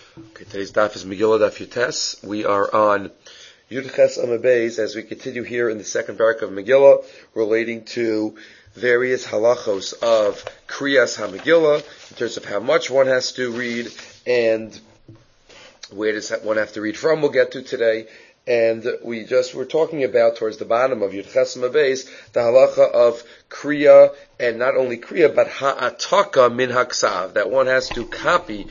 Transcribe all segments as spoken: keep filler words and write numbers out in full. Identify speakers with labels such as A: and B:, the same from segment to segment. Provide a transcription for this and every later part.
A: Okay, today's daf is Megillah Daf Yutes. We are on Yud Ches Amud Beis as we continue here in the second parak of Megillah, relating to various halachos of Kriyas HaMegillah in terms of how much one has to read and where does one have to read from. We'll get to today. And we just were talking about towards the bottom of Yud Ches Amud Beis the halacha of kriya, and not only kriya but ha'ataka min haksav, that one has to copy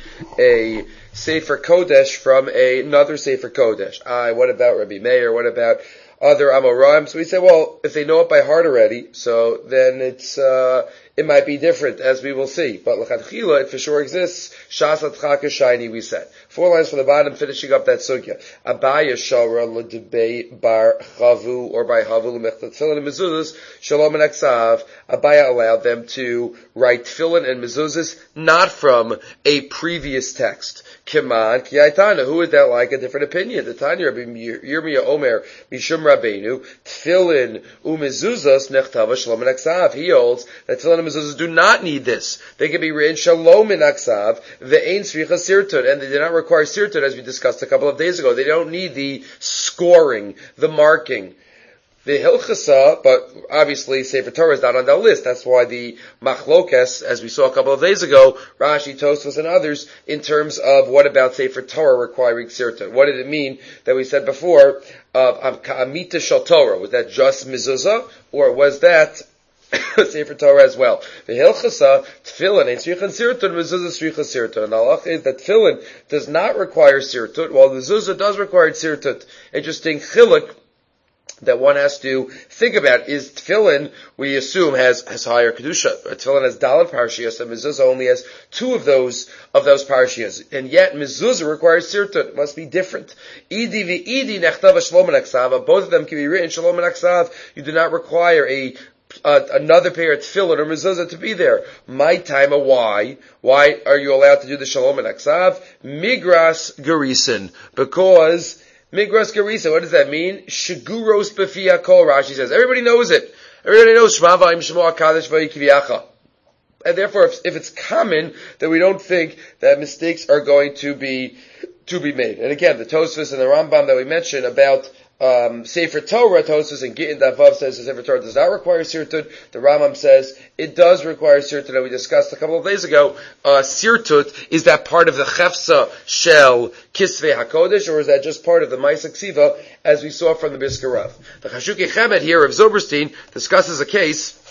A: a Sefer Kodesh from a, another Sefer Kodesh. Ah, what about Rabbi Meir? What about other Amoraim? So we say, well, if they know it by heart already, so then it's uh, it might be different, as we will see. But l'chadchila, it for sure exists. Shas atchaka shiny, we said. Four lines from the bottom, finishing up that sugya. Abaya shara l'debei bar chavu, or by havu l'mechtat tefillin and mezuzahs, shalom and aksav. Abaya allowed them to write tefillin and mezuzahs not from a previous text. Kiman kiyaitana, who is that like? A different opinion. The Tanya Rabbi Yirmiyah Omer Mishum Rabbeinu tefillin umezuzahs nechtava shalom and aksav. He holds that tefillin and mezuzahs do not need this. They can be written shalom and aksav ve'ein tzricha sirtut, and they do not require sirtut, as we discussed a couple of days ago. They don't need the scoring, the marking. The Hilchasa, but obviously Sefer Torah is not on that list. That's why the Machlokes, as we saw a couple of days ago, Rashi, Tosfos, and others, in terms of what about Sefer Torah requiring sirtut. What did it mean that we said before of Amita Shal Torah? Was that just mezuzah, or was that Sefer Torah as well? The Hilchasa, Tefillin, and Tzricha Sirtut, Mezuzah Tzricha Sirtut. And Allah is that Tefillin does not require Sirtut, while Mezuzah does require Sirtut. Interesting chiluk that one has to think about is tefillin, we assume, has, has higher kedusha. Tefillin has dalet parashiyos, and mezuzah only has two of those, of those parashiyos. And yet, mezuzah requires sirtut. It must be different. Idi v'idi nechtav shalom and aksav. Both of them can be written shalom and aksav. You do not require a Uh, another pair of tefillin or mezuzah to be there. My time, a why? Why are you allowed to do the shalom and aksav? Migras garisin. Because Migras Garisa, what does that mean? Shiguros b'fi kol, Rashi says. Everybody knows it. Everybody knows Shema v'ayim Shema HaKadosh v'yikiviyacha. And therefore, if, if it's common, then we don't think that mistakes are going to be, to be made. And again, the Tosfos and the Rambam that we mentioned about Um, Sefer Torah, Tosfos and Gittin Davav says the Sefer Torah does not require sirtut. The Rambam says it does require sirtut, and we discussed a couple of days ago. Uh, sirtut, is that part of the chefsa shel kisvei hakodesh, or is that just part of the Maisa Ksiva, as we saw from the Biskarav? The Chashuki Chemed here of Zoberstein discusses a case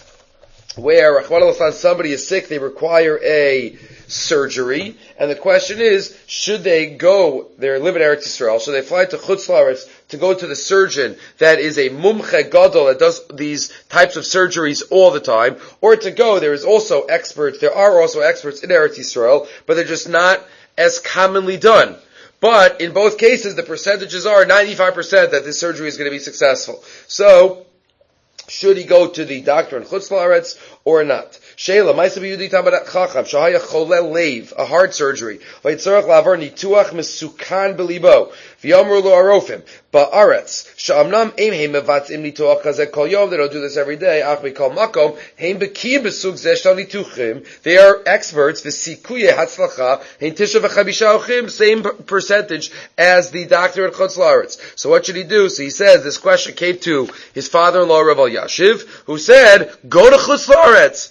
A: where somebody is sick, they require a surgery, and the question is, should they go, they live in Eretz Yisrael, should they fly to Chutz La'aretz to go to the surgeon that is a mumche gadol that does these types of surgeries all the time, or to go, there is also experts, there are also experts in Eretz Yisrael, but they're just not as commonly done. But in both cases, the percentages are ninety-five percent that this surgery is going to be successful. So, should he go to the doctor in Chutz La'aretz or not? Sheila, Ma'aseh b'Yehudi Tamadat Chacham, Shahaya Cholel Leiv, a heart surgery. V'yitzarach la'avar nituach mesukan b'libo. V'yamru lo arofim. Ba'aretz, sha'amnam eim heim mevatzim nituach kazeh kol yom. They don't do this every day. Ach mikol makom, heim bekim besug zeh shal nituchim. They are experts. V'sikuye hatzlacha, heim tisha v'chabisha ochim. Same percentage as the doctor at Chutz La'aretz. So what should he do? So he says, this question came to his father-in-law, Rav Yashiv, who said, go to Chutz La'aretz.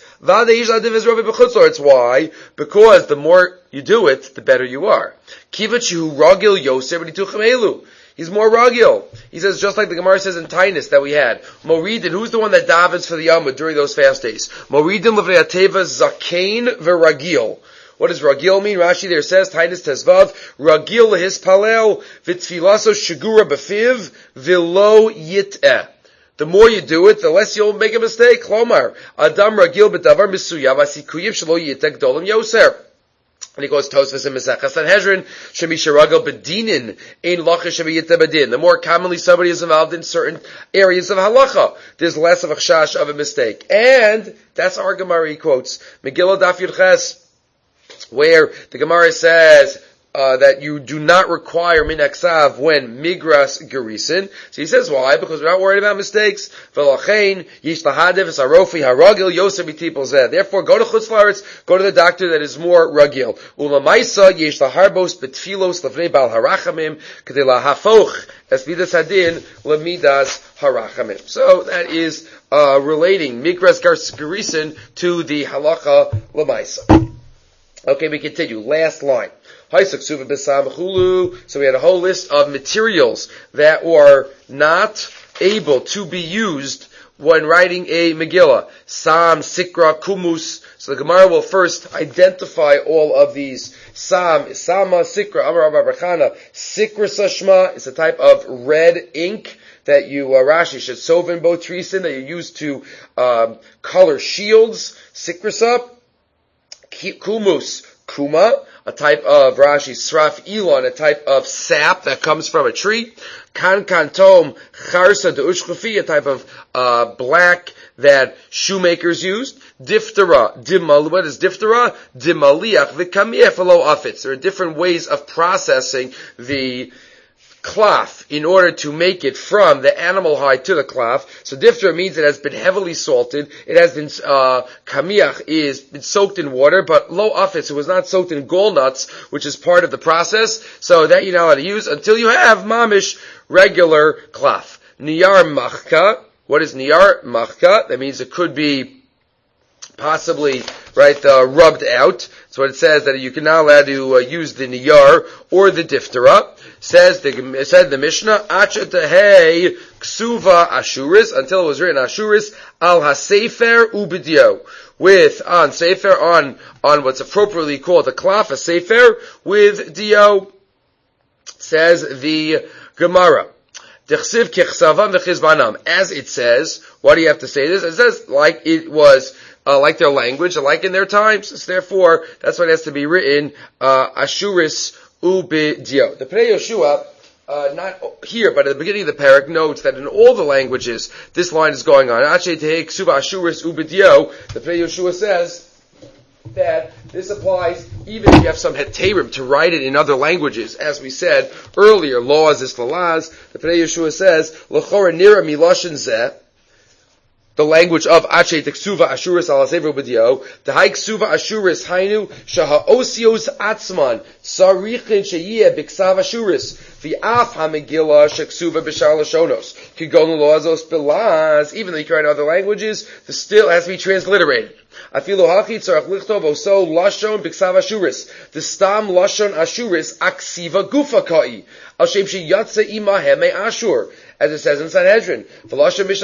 A: It's why? Because the more you do it, the better you are. He's more ragil. He says, just like the Gemara says in Tainus that we had, Moridin, who's the one that davens for the Yamud during those fast days? Moridin l'vnei ateva zakein v'ragil. What does ragil mean? Rashi there says, Tainus tezvav, ragil lehis palel v'tfilaso shigura b'fiv v'lo yit'eh. The more you do it, the less you'll make a mistake. Klomar, Adam ragil b'davar misuyav asikuyim shelo yitek dolim yoser. And he goes Tosfos and Mesechus Sanhedrin, shemisha ragil bedinin ein lacha shebiyita bedin. The more commonly somebody is involved in certain areas of halacha, there's less of a chash of a mistake. And that's our Gemara, he quotes Megillah Daf Yud Ches, where the Gemara says, uh, that you do not require min aksav when migras gerisin. So he says why? Because we're not worried about mistakes. V'lachein yish lahadev sarofi haragil yosef mitipol zeh. Therefore, go to chutz la'aretz, go to the doctor that is more ragil. Ulamaisa yish laharbos betfilos lefnei bal harachamim k'dei lahafoch es midas hadin lemidas harachamim. So that is uh, relating migras gerisin to the halacha lamaisa. Okay, we continue. Last line. So we had a whole list of materials that are not able to be used when writing a Megillah. Sam, Sikra, Kumus. So the Gemara will first identify all of these. Sam, Sama, Sikra, Amar Rabba Barchana. Sikra Sashma is a type of red ink that you, uh, Rashi, should sovin botrisin, that you use to um, color shields. Sikrasa. Kumus, kuma, a type of Rashi, sraf elon, a type of sap that comes from a tree. Kan kantom, charsa de ushkufi, a type of uh, black that shoemakers used. Diphthera, dimal, what is diphthera? Dimaliach, v'kamiyah falo afitz. There are different ways of processing the cloth in order to make it from the animal hide to the cloth. So diphthera means it has been heavily salted. It has been, uh, kamiach is been soaked in water, but lo afitz, it was not soaked in gall nuts, which is part of the process. So that you know how to use until you have mamish regular cloth. Niyar machka. What is niyar machka? That means it could be possibly, right, uh, rubbed out. That's what it says, that you can now allow to uh, use the niyar or the diphthera. Says the, said the Mishnah, Achatahei ksuva ashuris, until it was written ashuris, al hasefer ubidyo. With, on sefer, on, on what's appropriately called a cloth, a sefer, with dio. Says the Gemara. Dechsiv kichsavam v'chizbanam. As it says, why do you have to say this? It says like it was, uh, like their language, like in their times. So therefore, that's why it has to be written, uh, ashuris ubidyo. The Pnei Yoshua, uh, not here, but at the beginning of the parak, notes that in all the languages, this line is going on. Ache tehei ksuva ashuris ubidyo. The Pnei Yoshua says that this applies even if you have some heterim to write it in other languages. As we said earlier, laws is lalaz. The Pnei Yoshua says, l'chora nira miloshin zeh, the language of Ache Teksuva Ashuris Al Sefer B'dio, the Hai Ksuva Ashuris Hainu Shaha Osios Atzman Sarichin Sheyeh B'Ksav Ashuris V'Af HaMegillah Sheksuva B'Shar Lashonos Kigon Loazos Belaz. Even though you can write in other languages, the still has to be transliterated. Afilo Hachi Tzarach Lichtov Oso Lashon B'Ksav Ashuris the Stam Lashon Ashuris Aksiva Gufa Kai Al Shem Sheyatze Ima Heme Ashur. As it says in Sanhedrin, also the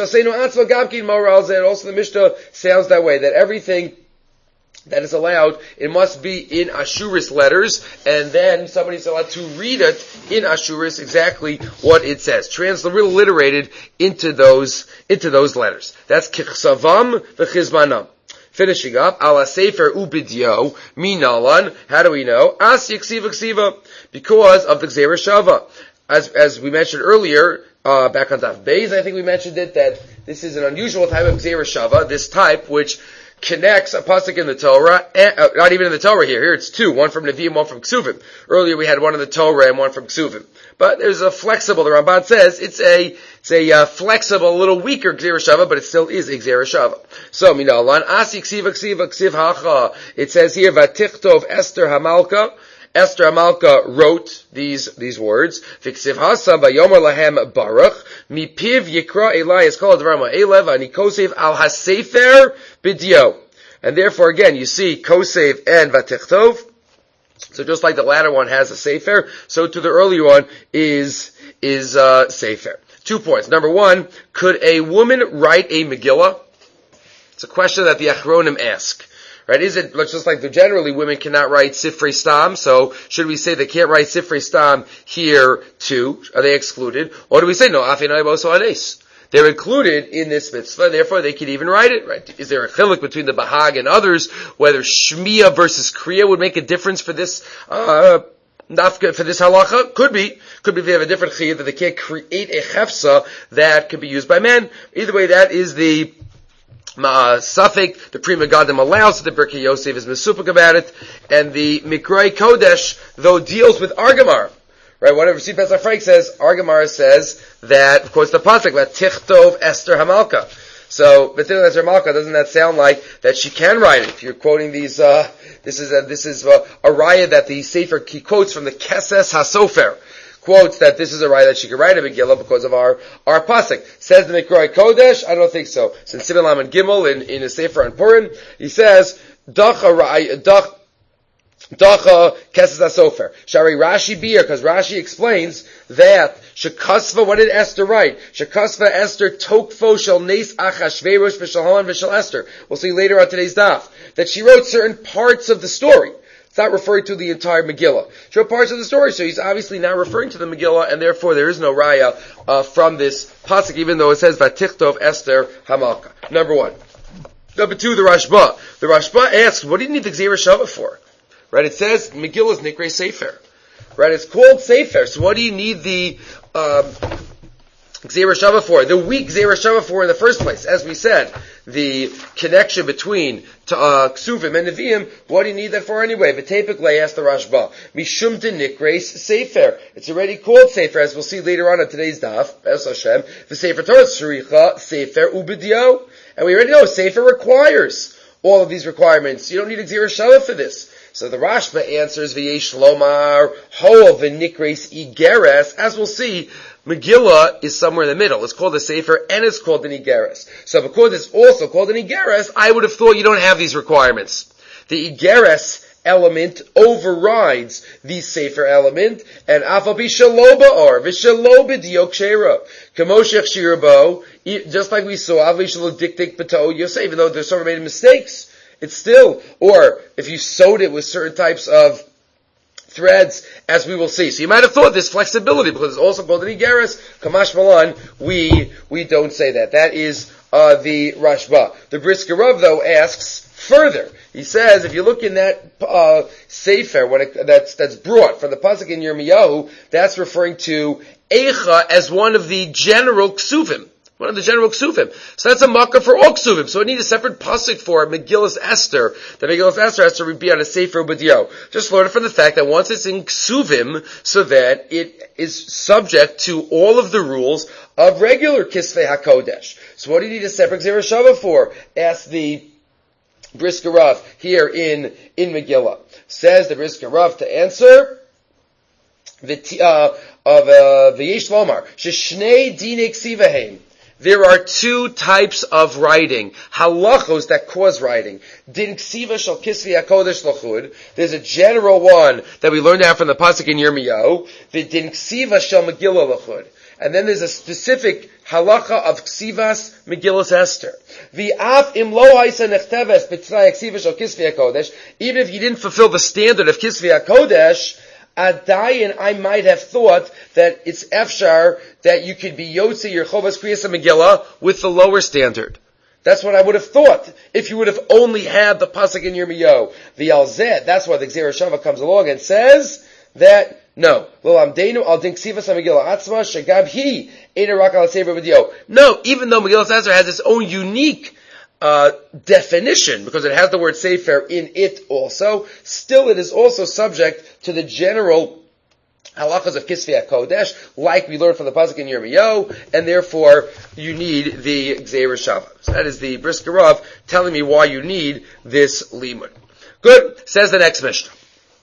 A: Mishnah sounds that way, that everything that is allowed, it must be in Ashuris letters, and then somebody's allowed to read it in Ashuris exactly what it says, transliterated into those into those letters. That's Kichsavam v'Chizmanam. Finishing up, Ala Sefer Ubidyo Minalan. How do we know? As Yiksiva Ksiva, because of the Gzeira Shava. As as we mentioned earlier, uh, back on Daf Beis, I think we mentioned it, that this is an unusual type of Gzeira Shava, this type which connects a pasuk in the Torah, and, uh, not even in the Torah here, here it's two, one from Nevi'im, one from Ksuvim. Earlier we had one in the Torah and one from Ksuvim. But there's a flexible, the Ramban says, it's a, it's a uh, flexible, a little weaker Gzeira Shava, but it still is a Gzeira Shava. So, Minalan, Asi Ksiva Ksiva Ksiv Hacha, it says here, Vatichtov Esther Hamalka, Esther Amalka wrote these these words. Fiksiv hasa bayomer lahem baruch mipiv yikra Eli is called Rama Elev ani kosev al hasefer bidyo. And therefore, again, you see kosev and vatichtov. So just like the latter one has a sefer, so to the earlier one is is uh, sefer. Two points. Number one, could a woman write a Megillah? It's a question that the Achronim ask. Right? Is it just like the, generally women cannot write Sifrei Stam, so should we say they can't write Sifrei Stam here too? Are they excluded? Or do we say no, Afinai Boso Ades? They're included in this mitzvah, therefore they can even write it, right? Is there a chiluk between the Bahag and others, whether Shmiya versus Kriya would make a difference for this, uh, Nafka, for this halacha? Could be. Could be they have a different chiyuv that they can't create a chefsa that could be used by men. Either way, that is the Ma Safek, the Pri Megadim allows it, the Birkei Yosef is mesupik about it, and the Mikroi Kodesh, though, deals with Argamar. Right, whatever Steve Pesach Frank says, Argamar says that, of course, the pasuk, that Tichtov Esther Hamalka. So, Tichtov Esther Hamalka, doesn't that sound like that she can write it? If you're quoting these, uh, this is a, this is a, a raya that the Sefer, he quotes from the Keses HaSofer, quotes that this is a raya that she could write a Megillah because of our, our pasuk. Says the Mikroi Kodesh, I don't think so. Since Sivan Laman Gimel in, in a Sefer on Purim, he says, Dacha Raya, Dach, Dacha Keses HaSofer. Shari Rashi Bia, because Rashi explains that Shekasva, what did Esther write? Shekasva Esther Tokfo Shel Nes Achashverosh V'Shel Haman V'Shel Esther. We'll see later on today's daf that she wrote certain parts of the story. It's not referring to the entire Megillah. She wrote parts of the story, so he's obviously not referring to the Megillah, and therefore there is no raya uh, from this pasuk, even though it says Vatichtov Esther Hamalka. Number one. Number two, the Rashba. The Rashba asks, what do you need the Gzeira Shava for? Right, it says Megillah's Nikrei Sefer. Right, it's called Sefer. So what do you need the um, Gzeira Shava for? The weak Gzeira Shava for in the first place. As we said, the connection between uh, Ksuvim and Nevi'im, what do you need that for anyway? V'tepik le asked the Rashba. Mishum de Nikrei Sefer. It's already called Sefer, as we'll see later on in today's daf. Es Hashem. The Sefer Torah Tzricha Sefer Ubidio. And we already know Sefer requires all of these requirements. You don't need a Gzeira Shava for this. So the Rashba answers, V'yesh lomar ho v'nikres igeres. As we'll see, Megillah is somewhere in the middle. It's called a Sefer and it's called an Igeres. So because it's also called an Igeres, I would have thought you don't have these requirements. The Igeres element overrides the Sefer element, and Afal b'shaloba or v'shaloba diokshera. Kamoshech shirabo, just like we saw, Avli shalo dikdik b'ta'o Yosef, even though there's some made mistakes, it's still, or if you sewed it with certain types of threads, as we will see. So you might have thought this flexibility, because it's also called an Igeres, Kamash Malan, we, we don't say that. That is, uh, the Rashba. The Brisker Rav, though, asks further. He says, if you look in that, uh, Sefer, when it, that's, that's brought from the Pasuk in Yirmiyahu, that's referring to Eicha as one of the general Ksuvim. One of the general Ksuvim. So that's a makkah for all Ksuvim. So I need a separate pasuk for Megillus Esther. The Megillus Esther has to be on a Sefer B'dio. Just learn it from the fact that once it's in Ksuvim, so that it is subject to all of the rules of regular Kisvei HaKodesh. So what do you need a separate Gzeira Shava for? Ask the Brisker Rav here in, in Megillah. Says the Brisker Rav to answer, the, uh, of, uh, V'yesh Lomar, Sheshnei Dinei Ksivaheim. There are two types of writing, halachos that cause writing. Din ksiva shel kisvi hakodesh lachud. There's a general one that we learned out from the pasuk in Yirmiyahu. The din ksiva shel Megillah lachud. And then there's a specific halacha of ksivas Megillas Esther. V'af im lo haisa nechteves b'tzraya ksiva shel kisvi hakodesh. Even if you didn't fulfill the standard of kisvi hakodesh, Adayin, I might have thought that it's efshar that you could be yotze your chovas kriyas Megillah with the lower standard. That's what I would have thought if you would have only had the pasuk in Yirmiyahu. The alzeh, that's why the Gzeira Shava comes along and says that no, lo amdeinu al din ksivas Megillah atzma shagab hi eder rak al sefer b'dio. No, even though Megillah Esther has its own unique Uh, definition, because it has the word Sefer in it also, still it is also subject to the general halachas of Kisvei HaKodesh, like we learned from the pasuk in Yirmiyahu, and therefore you need the Gzeira Shava. So that is the Brisker Rav telling me why you need this limud. Good. Says the next Mishnah.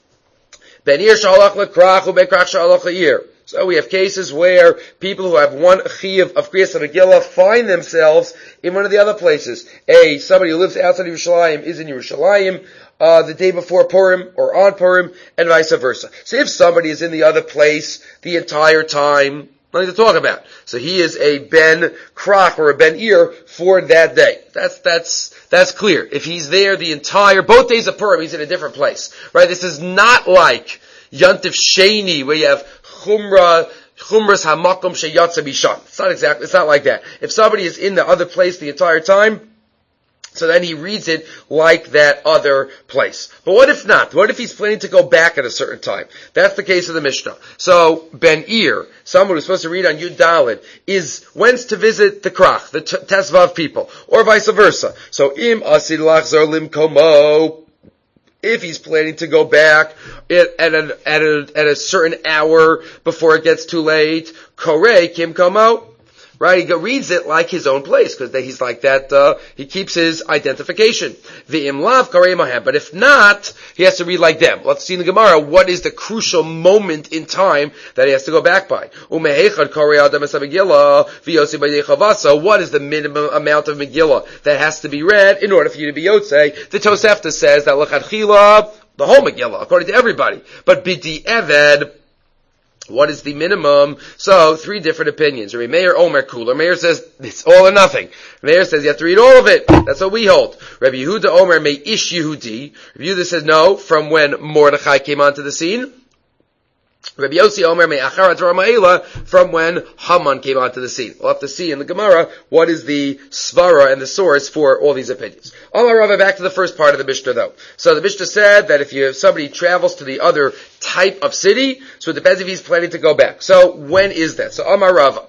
A: Ben ir shalach lekrach u ben krach shalach leir. So we have cases where people who have one chiyuv of Kriyas Megillah find themselves in one of the other places. A, somebody who lives outside of Yerushalayim is in Yerushalayim uh, the day before Purim or on Purim, and vice versa. So if somebody is in the other place the entire time, nothing to talk about. So he is a Ben Krach or a Ben Ir for that day. That's, that's, that's clear. If he's there the entire, both days of Purim, he's in a different place. Right? This is not like Yantif Sheni, where you have Chumra, Chumras Hamakom Sheyatza Bishan. It's not exactly, it's not like that. If somebody is in the other place the entire time, So then he reads it like that other place. But what if not? What if he's planning to go back at a certain time? That's the case of the Mishnah. So, Ben Ir, someone who's supposed to read on Yud Daled, is went to visit the Krach, the Tesvav people, or vice versa. So, Im Asid Lachzor Lim Komo, if he's planning to go back at, at, a, at, a, at a certain hour before it gets too late, Korei Kim Komo, right? He reads it like his own place, because he's like that, uh, he keeps his identification. The imlav karei mahem. But if not, he has to read like them. Let's see in the Gemara, what is the crucial moment in time that he has to go back by? Umehechad karei adam es Megillah, v'yosi b'yei chavasa. What is the minimum amount of Megillah that has to be read in order for you to be Yotzei? The Tosefta says that l'chadchila, the whole Megillah, according to everybody. But b'di eved, what is the minimum? So, three different opinions. Rabbi Meir, Omer, Kula. Meir says, it's all or nothing. Meir says, you have to read all of it. That's what we hold. Rabbi Yehuda, Omer, May Ish Yehudi. Rabbi Yehuda says, no, from when Mordechai came onto the scene. Rabbi Yossi Omer, May Acharat Rama'ela, from when Haman came onto the scene. We'll have to see in the Gemara what is the svara and the source for all these opinions. Amar Rava, back to the first part of the Mishnah though. So the Mishnah said that if you if somebody travels to the other type of city, so it depends if he's planning to go back. So when is that? So Amar Rava,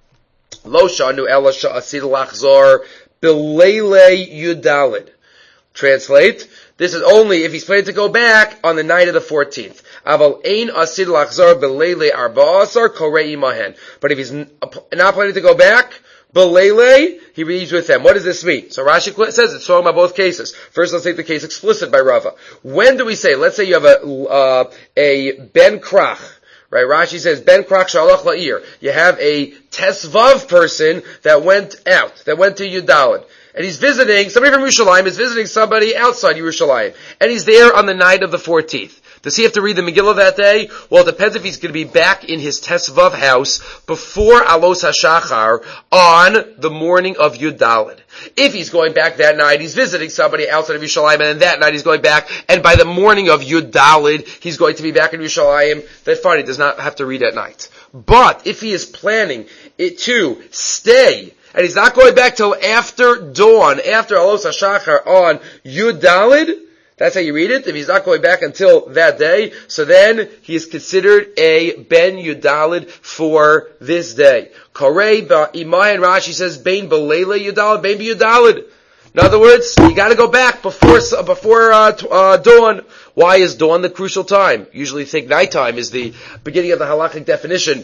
A: Lo shanu ela sha'asid lachzor b'leilei yudalid. Translate, this is only if he's planning to go back on the night of the fourteenth. Aval ein asid lachzor b'leilei arba'asar korei imahen. But if he's not planning to go back, b'leilei, he reads with them. What does this mean? So Rashi says it's talking about both cases. First, let's take the case explicit by Rava. When do we say, let's say you have a, uh, a ben krach, right? Rashi says, ben krach shalach la'ir. You have a tesvav person that went out, that went to Yudalid. And he's visiting, somebody from Yerushalayim is visiting somebody outside Yerushalayim. And he's there on the night of the fourteenth. Does he have to read the Megillah that day? Well, it depends if he's going to be back in his Tesvav house before Alos HaShachar on the morning of Yud Daled. If he's going back that night, he's visiting somebody outside of Yerushalayim, and that night he's going back, and by the morning of Yud Daled, he's going to be back in Yerushalayim, then fine, he does not have to read at night. But if he is planning it to stay, and he's not going back till after dawn, after Alos HaShachar on Yud Daled, that's how you read it. If he's not going back until that day, so then he is considered a Ben Yudalid for this day. Korei Imai and Rashi says Ben Belele Yudalid, Ben Yudalid. In other words, you got to go back before before uh, uh, dawn. Why is dawn the crucial time? Usually, think nighttime is the beginning of the halakhic definition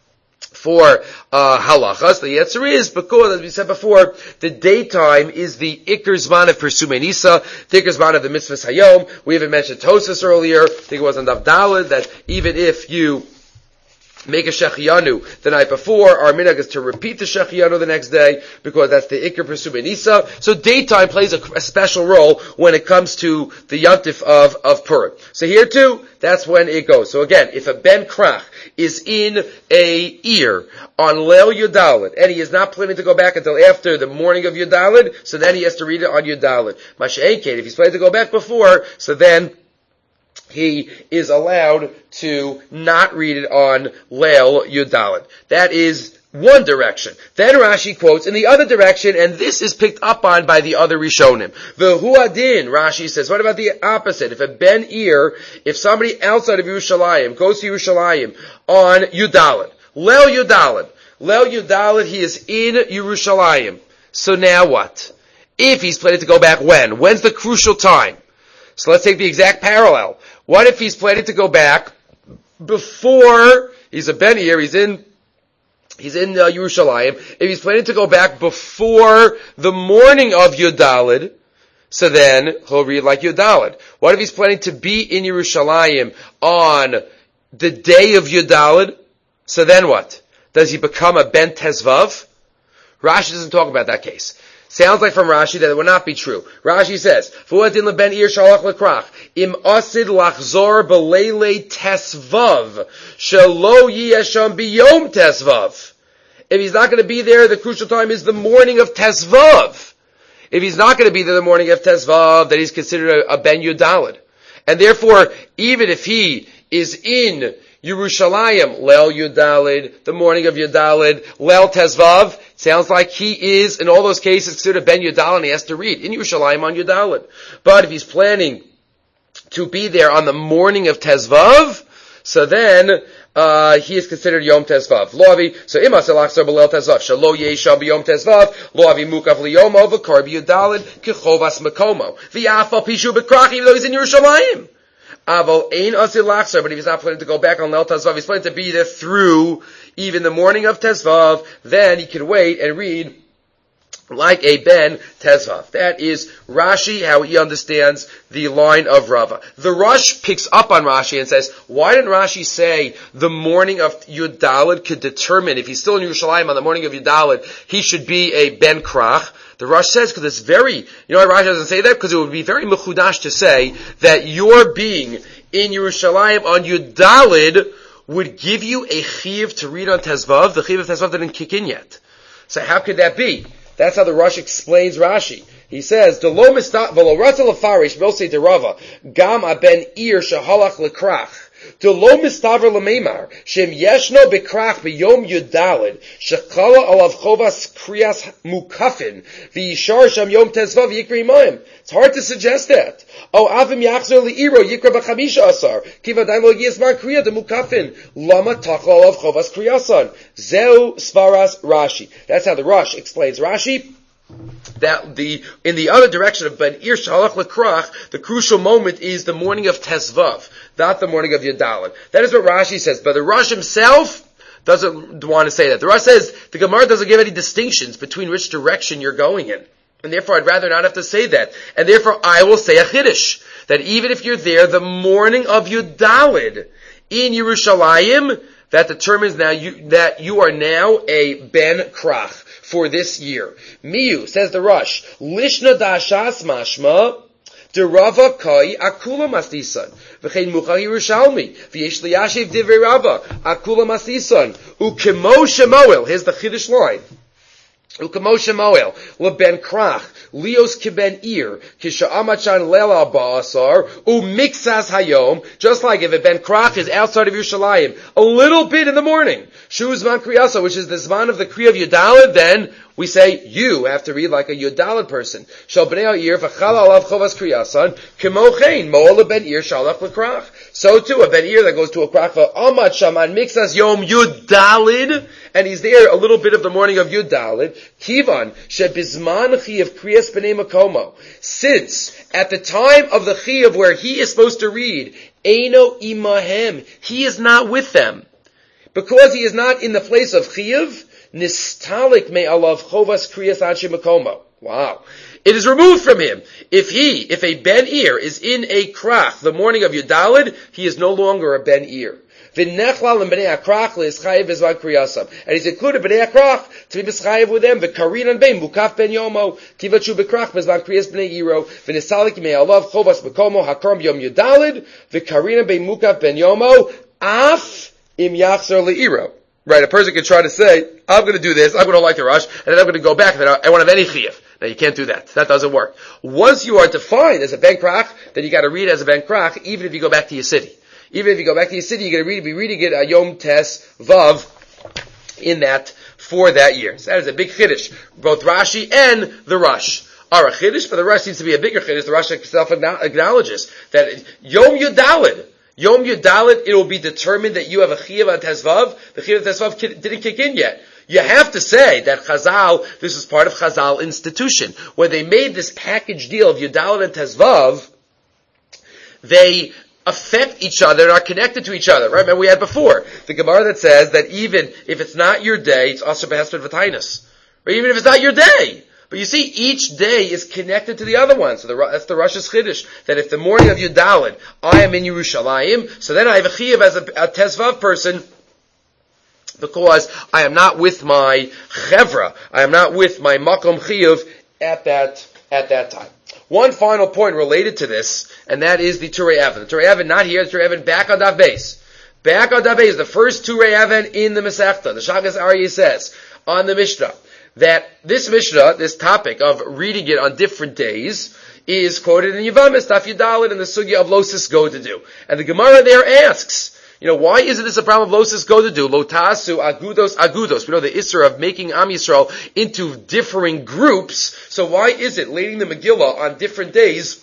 A: for uh halachas. The answer is because, as we said before, the daytime is the ikar zman of Persumei Nisa, the ikar zman of the mitzvahs hayom. We even mentioned Tosfos earlier. I think it was on Daf Daled that even if you make a Shechianu the night before, our minhag is to repeat the Shechianu the next day, because that's the ikar Persumei Nisa. So daytime plays a, a special role when it comes to the yontif of, of Purim. So here too, that's when it goes. So again, if a Ben Krach is in a ear on Leil Yudalid, and he is not planning to go back until after the morning of Yudalid, so then he has to read it on Yudalid. Masha'enkein, if he's planning to go back before, so then he is allowed to not read it on Leil Yudalid. That is one direction. Then Rashi quotes in the other direction, and this is picked up on by the other Rishonim. V'hu adin, Rashi says, what about the opposite? If a Ben Ir, if somebody outside of Yerushalayim goes to Yerushalayim on Yudalid, Leil Yudalid, Leil Yudalid, he is in Yerushalayim. So now what? If he's planning to go back when? When's the crucial time? So let's take the exact parallel. What if he's planning to go back before, he's a Ben Ir, he's in He's in uh, Yerushalayim. If he's planning to go back before the morning of Yudalid, so then he'll read like Yudalid. What if he's planning to be in Yerushalayim on the day of Yudalid? So then what? Does he become a Ben Tezvav? Rashi doesn't talk about that case. Sounds like from Rashi that it would not be true. Rashi says, "Fu'adin leben ir shalach lekrach im asid lachzor beleilei tesvav shelo yiyasham biyom tesvav." If he's not going to be there, the crucial time is the morning of tesvav. If he's not going to be there the morning of tesvav, then he's considered a, a ben yudalid, and therefore, even if he is in Yerushalayim, Leil Yudalid, the morning of Yudalid, Leil Tezvav. Sounds like he is, in all those cases, considered Ben Yudalid and he has to read in Yerushalayim on Yudalid. But if he's planning to be there on the morning of Tezvav, so then, uh, he is considered Yom Tezvav. Lo avi, so ima selachzor b'leil Tezvav, shalo yesha b'yom Tezvav, lo avi mukav liyomo, v'kar b'yudalid, kechovas makomo. V'yafal pishu b'krach, even though he's in Yerushalayim. Aval ein asil lachzor, but if he's not planning to go back on Leil Tezvav, he's planning to be there through even the morning of Tezvav, then he can wait and read like a Ben Tezvav. That is Rashi, how he understands the line of Rava. The Rosh picks up on Rashi and says, why didn't Rashi say the morning of Yudalid could determine, if he's still in Yerushalayim on the morning of Yudalid, he should be a Ben Krach? The Rosh says, because it's very, you know why Rashi doesn't say that? Because it would be very mechudash to say that your being in Yerushalayim on Yudalid would give you a chiv to read on Tezvav. The chiv of Tezvav didn't kick in yet. So how could that be? That's how the Rosh explains Rashi. He says, "Delo mista v'lo ratzel afarish b'osei derava gam aben ir shehalach lekrach delo mistaver lemeimar shem yeshno bekrach b'yom yudalid shechala alav chovas kriyas mukafin v'yishar sham yom tezvav yikri imayim." It's hard to suggest that. Oh, avim yachzer li'iro yikra b'chamisha asar kivadayin lo yizmar kriya de mukafin lama tachla alav chovas kriyasan. Zeu svaras Rashi. That's how the Rosh explains Rashi. That the, in the other direction of Ben Ir Shalach Lekrach, the crucial moment is the morning of Tezvav, not the morning of Yudalid. That is what Rashi says, but the Rosh himself doesn't want to say that. The Rosh says the Gemara doesn't give any distinctions between which direction you're going in. And therefore I'd rather not have to say that. And therefore I will say a Chiddush, that even if you're there the morning of Yudalid in Yerushalayim, that determines now you, that you are now a Ben Krach for this year. Miyu, says the Rosh, Lishna dashas mashma, derava kai akula mastisan, v'chein muchal Yerushalmi, v'yesh liyashiv divrei Rava, akula mastisan, ukemo shemoel, here's the Chiddush line, ukemo shemoel, leben krach, lios kiben ir, kisha amachan lela ba'asar, umixas hayom, just like if a ben krach is outside of Yerushalayim, a little bit in the morning, shu zman kriyasa, which is the zman of the kriya of Yudalid, then we say, you have to read like a Yudalid person. Shal b'nei ha'ir v'chal alav chovas kriyasan, kemo chein, mo'ol ben ir shalach l'krach. So too, a ben ir that goes to a krach, v'amat shaman mixas yom Yudalid, and he's there a little bit of the morning of Yudalid, kivan, shebizman chi of kriyas b'nei makomo. Since, at the time of the chi of where he is supposed to read, eino imahem, he is not with them. Because he is not in the place of chiyuv, nistalik me alav chovas kriyas anshe makomo. Wow. It is removed from him. If he, if a ben ir is in a krach the morning of Yudalid, he is no longer a ben ir. V'nechlal and b'nei akrach le'ischayev bezvan kriyasam. And he's included b'nei akrach to be b'schayev with them. V'karin and bein mukaf ben yomo kivachu b'krach bezvan kriyas b'nei iro. V'nisalik me alav chovas makomo hakarm yom Yudalid. V'karin and bein mukaf ben yomo af im yachzer le'iro. Right, a person can try to say, I'm going to do this, I'm going to like the Rosh, and then I'm going to go back, and then I won't have any chiyuv. Now you can't do that. That doesn't work. Once you are defined as a ben krach, then you got to read as a ben krach, even if you go back to your city. Even if you go back to your city, you're going to read, be reading it a Yom Tes Vav in that, for that year. So that is a big chiddush. Both Rashi and the Rosh are a chiddush, but the Rosh seems to be a bigger chiddush. The Rosh itself acknowledges that Yom Yudalid, Yom Yudalid, it will be determined that you have a chiyuv on Tezvav. The chiyuv of Tezvav didn't kick in yet. You have to say that Chazal, this is part of Chazal institution. When they made this package deal of Yudalid and Tezvav, they affect each other and are connected to each other. Right? Remember we had before the Gemara that says that even if it's not your day, it's also behesped v'tainus. Right? Even if it's not your day. But you see, each day is connected to the other one. So the, that's the Rosh's Chiddush. That if the morning of Yudalid, I am in Yerushalayim, so then I have a chiyuv as a, a Tezvav person, because I am not with my chevra, I am not with my makom chiyuv at that, at that time. One final point related to this, and that is the Turei Even. The Turei Even not here, the Turei Even back on Daf Beis. Back on Daf Beis, the first Turei Even in the Masechta. The Shagas Aryeh says, on the Mishnah, that this Mishnah, this topic of reading it on different days, is quoted in Yevamos, Daf Yudalid, and the Sugya of Losis go to do. And the Gemara there asks, You know, why isn't this a problem of losis go to do? Lotasu agudos agudos. We know the Isra of making Am Yisrael into differing groups. So why is it leading the Megillah on different days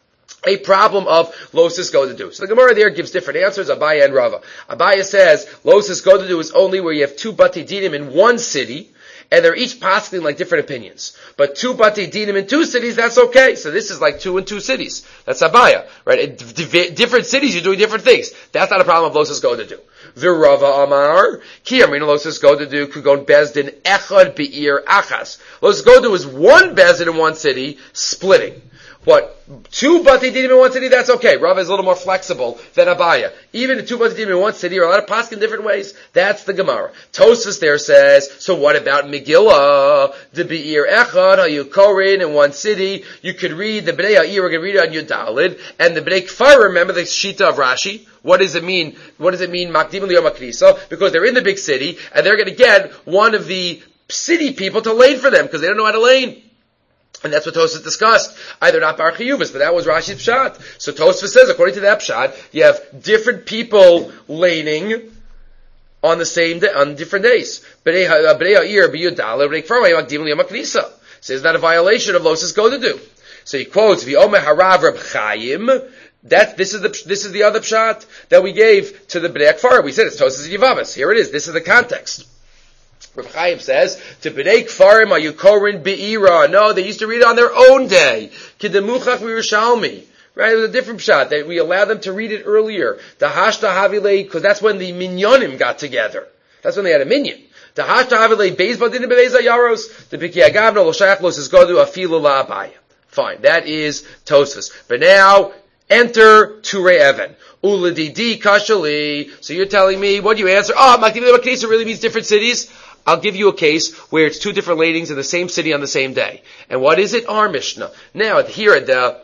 A: a problem of losis go to do? So the Gemara there gives different answers, Abaya and Rava. Abaya says losis go to do is only where you have two Bati Dinim in one city, and they're each posting like different opinions. But two Bati Dinim in two cities, that's okay. So this is like two in two cities. That's Abaya, right? In d- different cities, you're doing different things. That's not a problem of losis go to do. Virava Amar, Ki Amrina losis go to do, Kugon Bezdin Echad Be'ir Achas. Losis go to do is one Bezdin in one city, splitting. What? Two Bati Dinim in one city, that's okay. Rava is a little more flexible than Abaya. Even the two Bati Dinim in one city are allowed to pass in different ways. That's the Gemara. Tosfos there says, so what about Megillah? The Be'ir Echad, Hayukorin in one city, you could read the Bnei Ha'ir, we're going to read it on Yudalid, and the Bnei Kfar, remember the Shita of Rashi? What does it mean? What does it mean, Makdim Liyom HaKnisa? Because they're in the big city, and they're going to get one of the city people to lane for them, because they don't know how to lane. And that's what Tosfos discussed. Either not Bar Chiyuvas, but that was Rashi's Pshat. So Tosfos says, according to that Pshat, you have different people laning on the same day, on different days. B'nei Ha'ir, B'yudala, B'nei Kfar, Makdim Liyom HaKnisa. So is that a violation of Losis go to do? So he quotes, V'omer Harav Reb Chaim. That, this is the, this is the other Pshat that we gave to the B'nei Kfar. We said it's Tosfos Yevamos. Here it is. This is the context. Reb Chaim says, to B'nei Kfarim Hayukorin Be'ira. No, they used to read it on their own day. Kidemuchach Yerushalmi. Right? It was a different shot that we allowed them to read it earlier. The Hashta Havilei, because that's when the Minyonim got together. That's when they had a minyan. The Hashta Havilei Beis Badin Beis Yaros. The Biki Agavna Lo Shayach Lo Says Godu Afilu La Abaya. Fine. That is Tosfos. But now, enter Turei Even. Uladidi Kashali. So you're telling me, what do you answer? Oh, Makdim Liyom HaKnisa really means different cities. I'll give you a case where it's two different ladings in the same city on the same day. And what is it? Our Mishnah. Now, here at the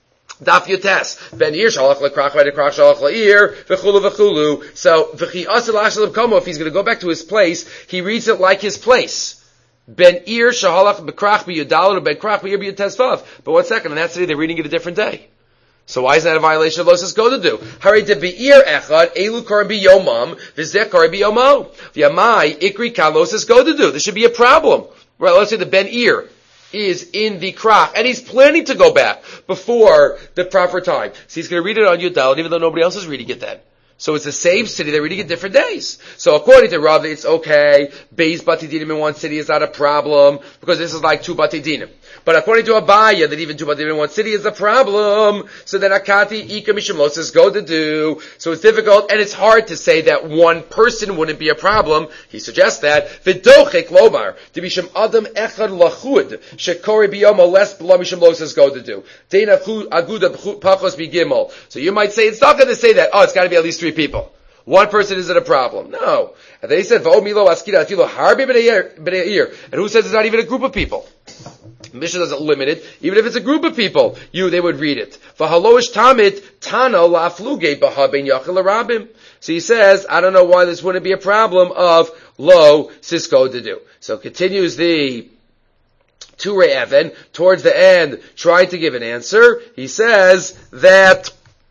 A: Daf Yotes, Ben Ir Shalach Lekrach Ve'Krach Shalach Le'ir V'chulu V'chulu. So, V'chi Asel Ashel Komo, if he's going to go back to his place, he reads it like his place. Ben Ir Shalach Bekrach B'Yudal or Ben Krach B'Ir B'Yutesvav. But one second, in that city they're reading it a different day. So why is that a violation of Losis go to do? Hare de be'ir echad, elu kar b'yomam, v'zeh kar b'yomo. V'yamai, ikri ka Losis go to do. There should be a problem. Right, let's say the Ben Ir is in the krach, and he's planning to go back before the proper time. So he's going to read it on Yudal, even though nobody else is reading it then. So it's the same city, they're reading it different days. So according to Rav, it's okay. Beis Bati Dinim in one city is not a problem, because this is like two Bati Dinim. But according to Abaya, that even two Bati Dinim in one city is a problem. So then Akati, Ika Mishim Losis go to do. So it's difficult, and it's hard to say that one person wouldn't be a problem. He suggests that. V'dochek lomar, to Mishim Adam Echad Lachud, Shekori Biyomo Les B'lo Mishim Losis go to do. Dein Aguda Pachos B'gimel. So you might say, it's not going to say that, oh, it's got to be at least three people. One person isn't a problem. No. And then he said, V'omilo askira atilo harbi b'nei ir. And who says it's not even a group of people? Mishnah doesn't limit it. Even if it's a group of people, you, they would read it. V'haloish tamid tano la'afluge b'ha ben yachil l'arabim. So he says, I don't know why this wouldn't be a problem of lo cisco to do. So continues the Turei Even, towards the end, trying to give an answer. He says that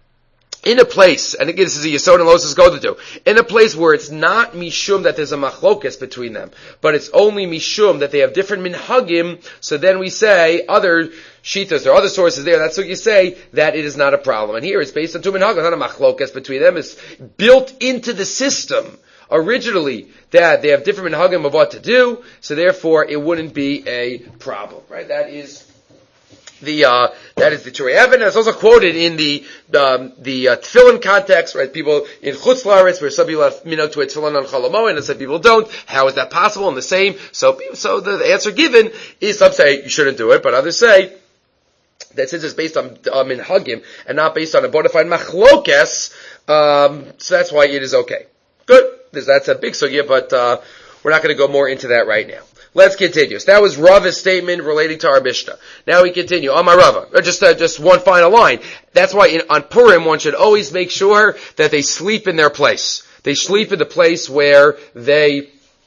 A: in a place, and again this is a Yesod and Losis go to do, in a place where it's not Mishum that there's a machlokes between them, but it's only Mishum that they have different minhagim, so then we say, other shitas or other sources there, that's what you say, that it is not a problem. And here it's based on two minhagim, not a machlokes between them, it's built into the system originally that they have different minhagim of what to do, so therefore it wouldn't be a problem, right? That is The, uh, that is the Turei Even. It's also quoted in the, um, the, uh, tefillin context, right? People in Chutz La'aretz, where some people have minhag to a tefillin on Chol HaMoed, and some people don't. How is that possible? And the same. So, so the, the answer given is, some say you shouldn't do it, but others say that since it's based on, uh, minhagim, and not based on a bona fide machlokes, um, so that's why it is okay. Good. That's a big sugya, but, uh, we're not going to go more into that right now. Let's continue. So that was Rava's statement relating to our Mishnah. Now we continue. On my Rava, just uh, just one final line. That's why in, on Purim one should always make sure that they sleep in their place. They sleep in the place where they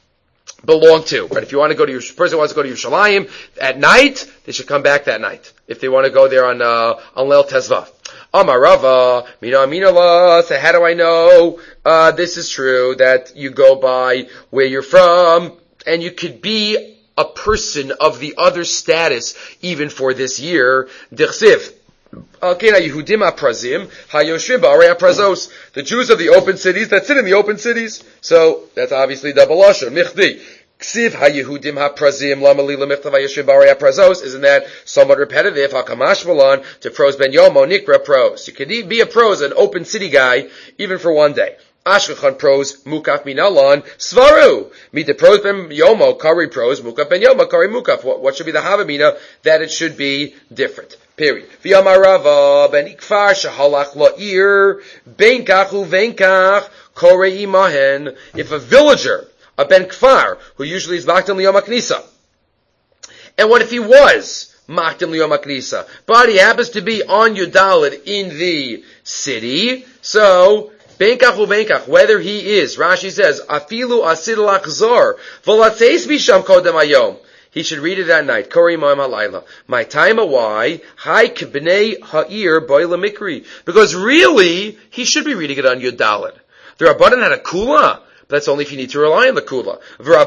A: belong to. Right? If you want to go to your person wants to go to Yerushalayim at night, they should come back that night. If they want to go there on uh, on Leil Tezvav. Amarava, mina aminala. So how do I know uh, this is true, that you go by where you're from, and you could be a person of the other status even for this year? Dichsiv. The Jews of the open cities that sit in the open cities. So that's obviously double lashon. Michdi. Ksiv haYehudim haprazim lamali lemichtav hayoshem b'arei haprazos. Isn't that somewhat repetitive? Hakamash malan to pros ben yomo nikra pros. You could be a pros, an open city guy, even for one day. Ashkechan pros mukaf minalan svaru. Meet the pros ben yomo kari pros mukaf ben yomo kari mukaf. What, what should be the havamina? That it should be different. Period. V'yamarava ben ikfar shahalach la'ir ben kachu venkach korei imahen. If a villager, a ben kfar, who usually is makdim liyom haknisa, and what if he was makdim liyom haknisa, but he happens to be on Yudalid in the city, so benkach u benkach, whether he is, Rashi says, afilu asid lachzor v'latzeis bisham kodem hayom, he should read it at night. Kori ma'am halayla. My time, why? Hai k'bnei ha'ir boila mikri. Because really, he should be reading it on Yudalid. The Rabbanan had a kula, but that's only if you need to rely on the kula.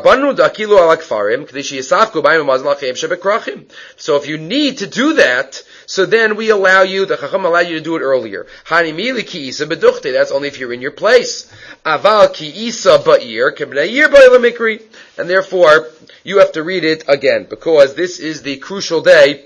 A: So if you need to do that, so then we allow you, the Chacham allow you to do it earlier. That's only if you're in your place. And therefore, you have to read it again, because this is the crucial day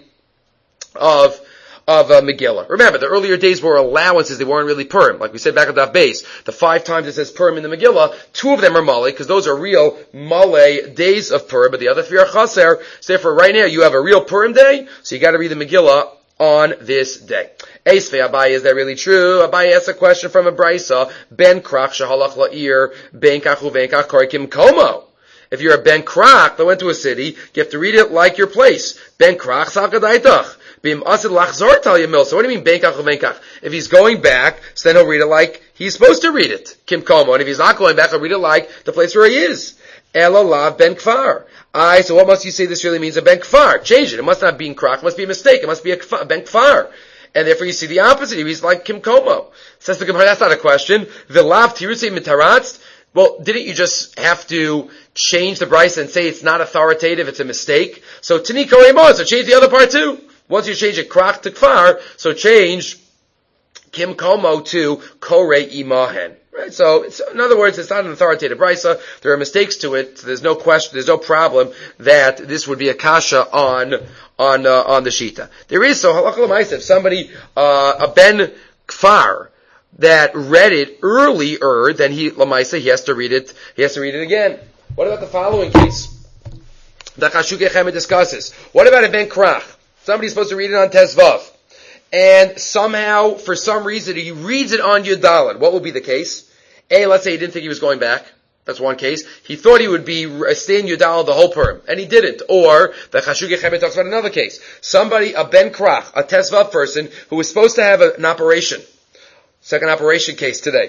A: of of uh, Megillah. Remember, the earlier days were allowances, they weren't really Purim. Like we said back at Daf Beis, the five times it says Purim in the Megillah, two of them are Malay, because those are real Malay days of Purim, but the other three are Chaser. So therefore, right now, you have a real Purim day, so you gotta read the Megillah on this day. Eisvei Abaye, is that really true? Abaye asks a question from a Brisa, Ben Krach Shahalach La'ir, Ben Kachu Ben Kach Korikim Komo. If you're a Ben Krach that went to a city, you have to read it like your place. Ben Krach Sakadaitach. Bim asid lachzor tal yamil. So what do you mean benkach or benkach? If he's going back, so then he'll read it like he's supposed to read it. Kim komo. And if he's not going back, he'll read it like the place where he is. Ela lav ben kfar. I, so what must you say this really means a ben kfar? Change it. It must not be in krach. It must be a mistake. It must be a, kfar, a ben kfar. And therefore you see the opposite. He reads like kim komo. Says the Gemara, that's not a question. The lav tirutze mitaratz. Well, didn't you just have to change the Bryce and say it's not authoritative, it's a mistake? So tini koremo, so change the other part too. Once you change it krach to kfar, so change kim komo to korei imahen. Right? So, it's, in other words, it's not an authoritative brisa. There are mistakes to it. So there's no question, there's no problem that this would be a kasha on on uh, on the shita. There is, so halakha l'maisa, if somebody uh, a ben kfar that read it earlier, then he l'maisa he has to read it. He has to read it again. What about the following case? The Chashukei Chemed discusses. What about a ben krach? Somebody's supposed to read it on Tezvav. And somehow, for some reason, he reads it on Yudalid. What will be the case? A, let's say he didn't think he was going back. That's one case. He thought he would be staying Yudalid the whole Purim, and he didn't. Or, the Chashukei Chemed talks about another case. Somebody, a Ben Krach, a Tezvav person, who was supposed to have a, an operation. Second operation case today.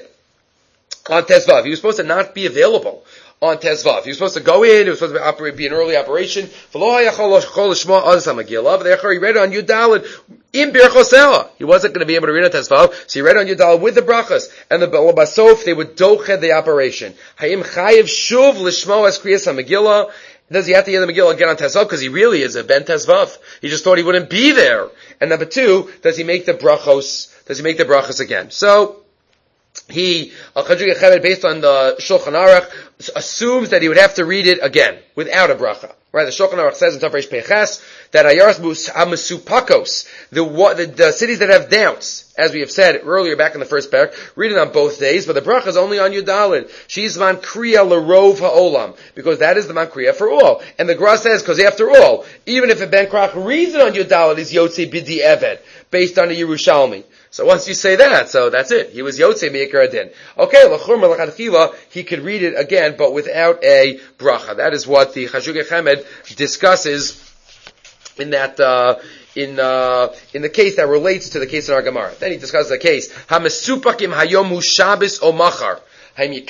A: On Tezvav. He was supposed to not be available on Tezvav. He was supposed to go in, it was supposed to be, operate, be an early operation. He read it on Yudalid in Birchosela. He wasn't going to be able to read on Tezvav, so he read on Yudalid with the brachas. And the Basof, they would doched the operation. Hayim chayiv shuv lishmo as kriyas ha-Megillah. Does he have to hear the Megillah again on Tezvav? Because he really is a Ben Tezvav. He just thought he wouldn't be there. And number two, does he make the brachos, does he make the brachos again? So, he, Al-Chashukei Chemed, based on the Shulchan Aruch, assumes that he would have to read it again, without a bracha. Right? The Shulchan Aruch says in Tafresh Peches, that Ayaras HaMesupakos, the, the, the cities that have doubts, as we have said earlier back in the first parak, read it on both days, but the bracha is only on Yudalid. She's man kriya l'rov ha'olam, because that is the man kriya for all. And the Gra says, because after all, even if a Ben Krach reads it on Yudalid, is Yotzei B'di Eved, based on the Yerushalmi. So once you say that, so that's it. He was Yotzei Me'ikar Adin. Okay, l'chumra l'chadchila, he could read it again, but without a bracha. That is what the Chashukei Chemed discusses in that, uh, in, uh, in the case that relates to the case in our Gemara. Then he discusses the case, ha-mesupakim hayomu Shabbos o machar. Somebody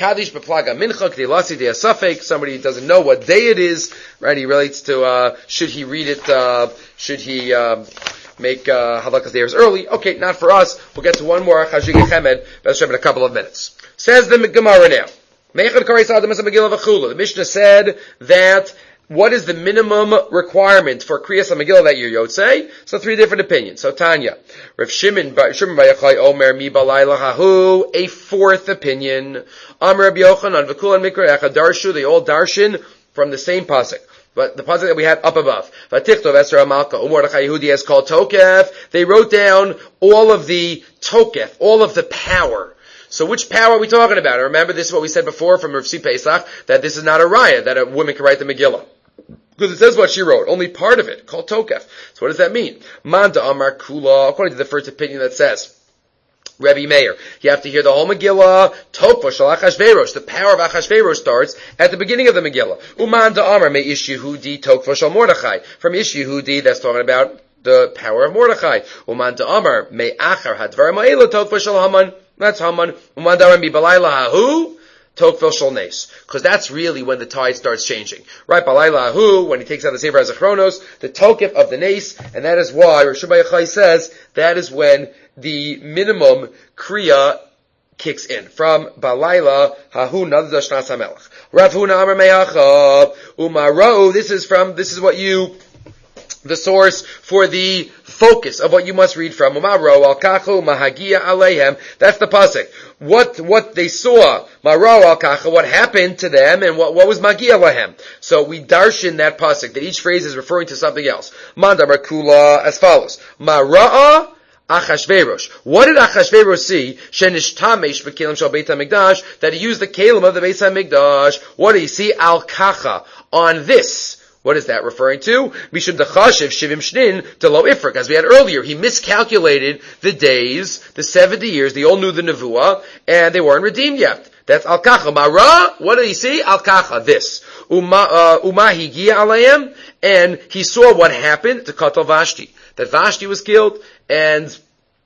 A: doesn't know what day it is, right? He relates to, uh, should he read it, uh, should he, um, make uh, halakas theirs early. Okay, not for us. We'll get to one more Chajig Chemed in a couple of minutes. Says the Gemara now. The Mishnah said that what is the minimum requirement for Kriyas HaMegillah that year, Yotzei? So three different opinions. So Tanya, Rav Shimon, Shimon Bar Yochai Omer Mi Balayla Hahu, a fourth opinion. Amar Rabbi Yochanan V'kulan Mikra Echad Darshu, they all darshan from the same pasuk. But the pasuk that we had up above, Vatichtov Esther Amalka Umordechai Yehudi is called Tokef. They wrote down all of the Tokef, all of the power. So which power are we talking about? And remember, this is what we said before from Rav Si Pesach, that this is not a raya, that a woman can write the Megillah. Because it says what she wrote, only part of it, called Tokef. So what does that mean? Manda Amar Kula, according to the first opinion that says, Rebbe Meir, you have to hear the whole Megillah, Tokva Shal Achashverosh, the power of Achashverosh starts at the beginning of the Megillah. Umanda Amar Me Ish Yehudi Tokva Shal Mordechai. From Ish Yehudi, that's talking about the power of Mordechai. Umanda Amar Me Achar Hadvar Ma'ela Tokva Shal Haman. That's Haman. Umanda Amar Me Balayla Hahu. Tokfel Shal Nes. Because that's really when the tide starts changing. Right? Balayla Hu, when he takes out the Sefer HaZachronos, the Tokef of the Nes, and that is why Rosh Yochai says that is when the minimum Kriya kicks in. From Balayla Hahu Nadash Nas HaMelech. Rav Huna Amar Me'achav Umarau, this is from, this is what you, the source for the focus of what you must read from. Umarau Al-Kachu Mahagia Aleihem. That's the pasuk. What, what they saw, Marau Al-Kacha, what happened to them, and what, what was Magia Lahem. So we darshan that pasuk, that each phrase is referring to something else. Mandamar Kula, as follows. Mara'a Achashverosh. What did Achashverosh see? Shenishtamesh b'kelim shal Beit HaMikdash, that he used the kelim of the Beit HaMikdash. What did he see? Al-Kacha. On this. What is that referring to? Mishum dechashiv shivim shnin to lo ifrik. As we had earlier, he miscalculated the days, the seventy years. They all knew the nevuah, and they weren't redeemed yet. That's al-kacha. Mara, what did he see? Al-kacha, this. Uma, umahi gia alayim, and he saw what happened to Katal Vashti. That Vashti was killed, and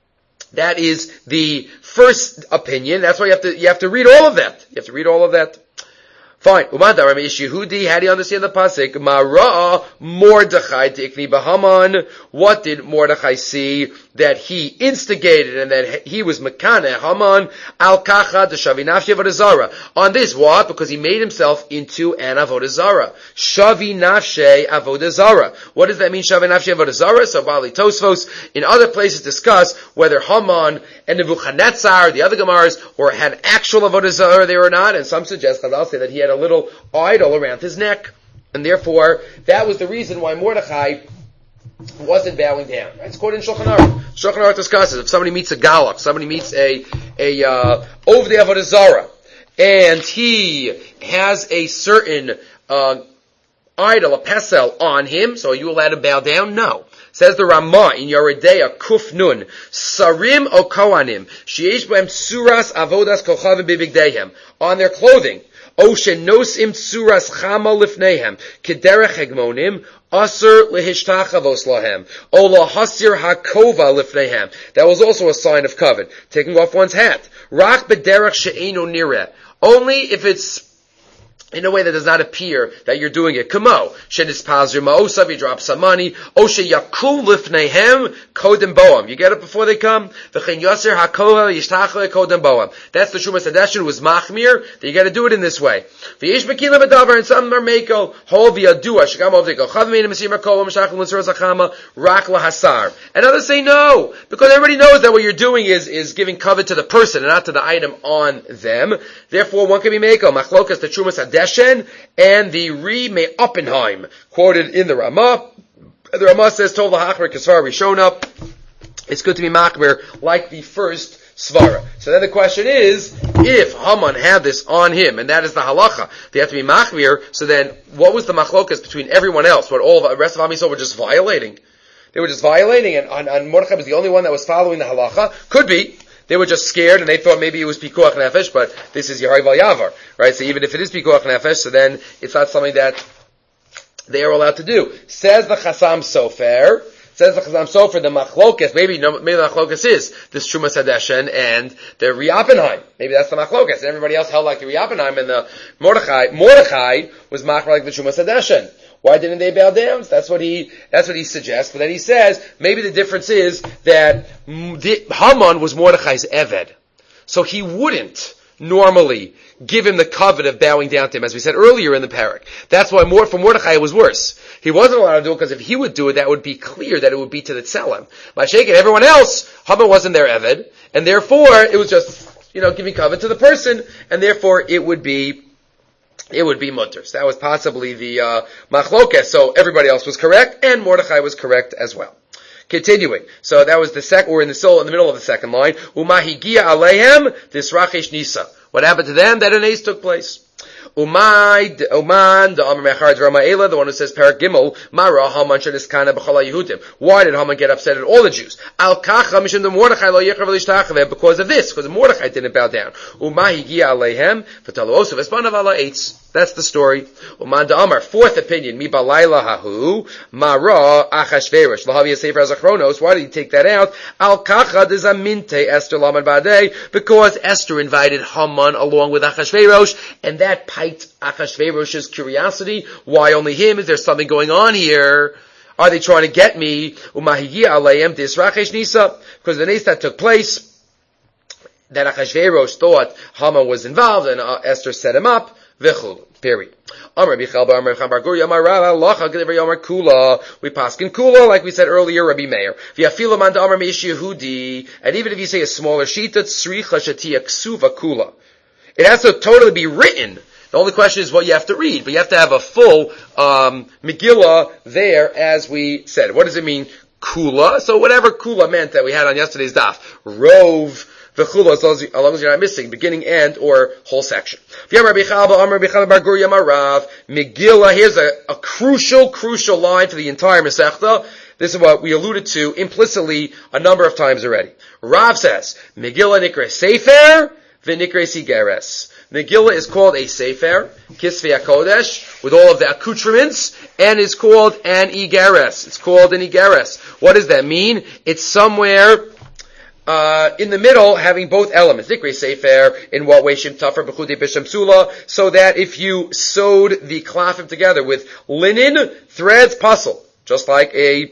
A: that is the first opinion. That's why you have to, you have to read all of that. You have to read all of that. Fine. Umandar Ish Yehudi, how do you understand the pasuk? Mara'a Mordechai Tikni Bahaman. What did Mordechai see? That he instigated and that he was Mekane Haman Al Kacha Shavinafshi Avodah Zarah. On this, what? Because he made himself into an Avodah Zarah. Shavinafshi Avodah Zarah. What does that mean? Shavinafshi Avodah Zarah. So Bali Tosfos in other places discuss whether Haman and Nebuchadnezzar, the other Gemaras, or had actual Avodah Zarah there or not. And some suggest, Chazal say that he had a little idol around his neck. And therefore, that was the reason why Mordechai wasn't bowing down. Right? It's quoted in Shulchan Aruch. Shulchan Aruch discusses if somebody meets a galach, somebody meets a a uh, over the Avodah Zarah, and he has a certain uh, idol, a pesel on him, so are you allowed to bow down? No. Says the Ramah in Yoredeya Kuf Nun, Sarim o Kohanim, Sheyesh B'hem Tsuras Avodas Kochavim Bibigdehem, on their clothing. O Shenosim Tsuras Chama Lifnehem, Kederech Hegmonim, Asur Lehishtachavos Lahem, O Lahasir Hakova Lifnehem. That was also a sign of covet, taking off one's hat. Rak B'derech She'eno Nireh. Only if it's in a way that does not appear that you're doing it. Kamo, shenis pazir ma'osav, you drop some money. Oshe yakul lifnehem kodem boam. You get it before they come. V'chein yoser hakova yishtachle kodem boam. That's the Shumas Hadeshin was machmir. That you got to do it in this way. V'yesh bekilim adavar, and some are mako hol v'yadua shagam ovdeko chav meina mesima kol mishachel l'tzur zachama rak lahasar. And others say no, because everybody knows that what you're doing is is giving covet to the person and not to the item on them. Therefore, one can be mako machlokas the Shumas Hadeshin and the Ri Me Oppenheim, quoted in the Ramah. The Ramah says, Tov l'hachmer kasvar rishona. It's good to be machmer like the first svara. So then the question is, if Haman had this on him, and that is the halacha, they have to be machmer, so then what was the machlokas between everyone else? What all the rest of Am Yisrael were just violating? They were just violating, and, and, and Mordechai was the only one that was following the halacha? Could be. They were just scared and they thought maybe it was Pikuach Nefesh, but this is Yehay Val Yavar, right? So even if it is Pikuach Nefesh, so then it's not something that they are allowed to do. Says the Chasam Sofer, says the Chasam Sofer, the Machlokas, maybe, no, maybe the Machlokas is this Shumas Hadeshin and the Riapenheim. Maybe that's the Machlokas. And everybody else held like the Riapenheim and the Mordechai. Mordechai was Machlokas like the Shumas Hadeshin. Why didn't they bow down? So that's what he, that's what he suggests. But then he says, maybe the difference is that Haman was Mordechai's Eved. So he wouldn't normally give him the covet of bowing down to him, as we said earlier in the parak. That's why more for Mordechai it was worse. He wasn't allowed to do it because if he would do it, that would be clear that it would be to the tzelem. By shaking everyone else, Haman wasn't their Eved, and therefore it was just, you know, giving covet to the person, and therefore it would be It would be mutter. So that was possibly the uh, machlokes. So everybody else was correct, and Mordechai was correct as well. Continuing. So that was the second, we're in the soul in the middle of the second line. Umahigia alehem disrachish nisa. What happened to them? That an ace took place. Umay, Uman, the Amr Mechard Ramaela, the one who says Parak Gimel, Mara, Haman Shaniskana B'chala Yehudim. Why did Haman get upset at all the Jews? Al Kacha Mishum the Mordechai Lo Yechav Lishtachaveh, because of this, because Mordechai didn't bow down. Umay Higia Alehem, V'talo Osu V'espanav Ala Eitz. That's the story. Uman da Amar, fourth opinion, Mi Balayla Hahu, Mara, Achashverosh, Lahavi Sefer Zachronos. Why did he take that out? Al Kacha Dezaminte Esther Laman Badei, because Esther invited Haman along with Achashverosh, and that piqued Achashverosh's curiosity. Why only him? Is there something going on here? Are they trying to get me? Umahigia Aleim Disrachesh Nisa, because the nace that took place, that Achashverosh thought Haman was involved, and uh, Esther set him up. V'chul. Period. Amar Bichal Bar Bar Gur Yamar Rav Lacha G'Devar Yamar Kula. We paskin Kula, like we said earlier, Rabbi Meir. V'Yafilu Man Amar Meish Yehudi. And even if you say a smaller shita, Tzricha Shatia Ksuva Kula. It has to totally be written. The only question is what you have to read, but you have to have a full um, Megillah there, as we said. What does it mean, Kula? So whatever Kula meant that we had on yesterday's daf, Rove. V'chula, as long as, as long as you're not missing beginning, end, or whole section. Megillah, here's a, a crucial, crucial line for the entire Masechta. This is what we alluded to implicitly a number of times already. Rav says, Megillah nikre sefer, v'nikre sigeres. Megillah is called a sefer, Kisvei HaKodesh, with all of the accoutrements, and is called an igeres. It's called an igeres. What does that mean? It's somewhere Uh, in the middle, having both elements. Dikri Sefer, in what way Shim Tafar B'chudei B'Shem Sula, so that if you sewed the klafim together with linen, threads, puzzle, just like a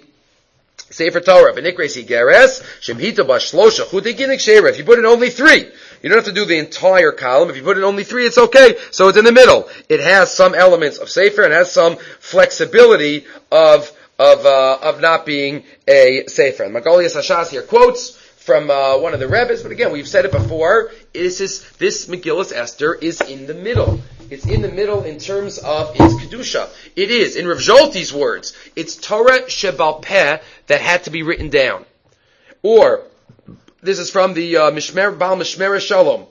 A: Sefer Torah. V'nikri Sigeres, Shim Hita B'Shlosha, Chudei Ginik Sheira. If you put in only three, you don't have to do the entire column. If you put in only three, it's okay. So it's in the middle. It has some elements of Sefer, and has some flexibility of, of, uh, of not being a Sefer. And Magalias Hashas here quotes from uh, one of the Rebbes, but again, we've said it before, this is, this Megillas Esther is in the middle. It's in the middle in terms of its Kedusha. It is, in Rav Zolti's words, it's Torah Shebal Peh that had to be written down. Or, this is from the uh, Mishmer, Baal Mishmer Shalom.